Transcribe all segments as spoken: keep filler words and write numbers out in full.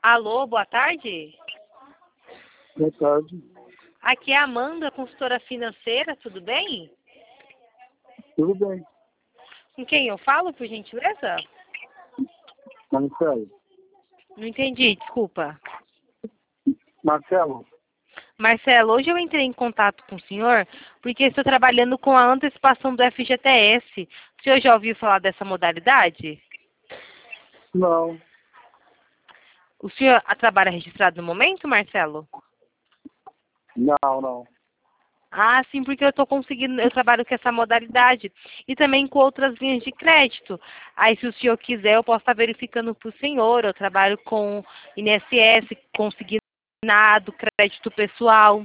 Alô, boa tarde. Boa tarde. Aqui é a Amanda, consultora financeira, tudo bem? Tudo bem. Com quem eu falo, por gentileza? Marcelo. Não entendi, desculpa. Marcelo. Marcelo, hoje eu entrei em contato com o senhor porque estou trabalhando com a antecipação do F G T S. O senhor já ouviu falar dessa modalidade? Não. O senhor trabalha registrado no momento, Marcelo? Não, não. Ah, sim, porque eu estou conseguindo, eu trabalho com essa modalidade e também com outras linhas de crédito. Aí, se o senhor quiser, eu posso estar verificando para o senhor. Eu trabalho com I N S S, consignado, crédito pessoal.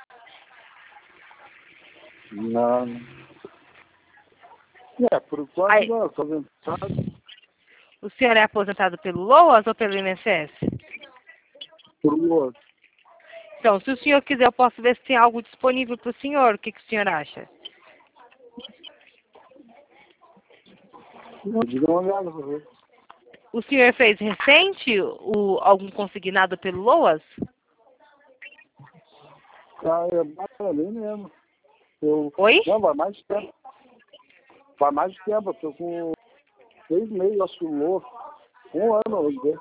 Não. É, por enquanto Aí, não, estou avançado o senhor é aposentado pelo LOAS ou pelo I N S S? por um outro. Então, se o senhor quiser, eu posso ver se tem algo disponível para o senhor. O que, que o senhor acha? Não, diga uma olhada pra ver. O senhor fez recente o, algum consignado pelo LOAS? Ah, é mais ali mesmo. Eu, Oi? não, vai mais de tempo. Vai mais de tempo, eu tô com seis meses, acho que louco. Um ano hoje, né?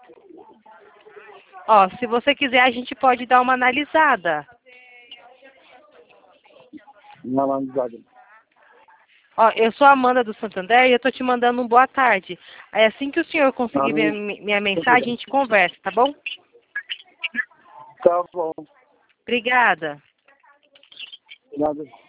Ó, se você quiser, a gente pode dar uma analisada. Não é analisada. Ó, eu sou a Amanda do Santander e eu tô te mandando um boa tarde. Aí assim que o senhor conseguir ver Não, mi- minha mensagem, a gente conversa, tá bom? tá bom. Obrigada. Nada.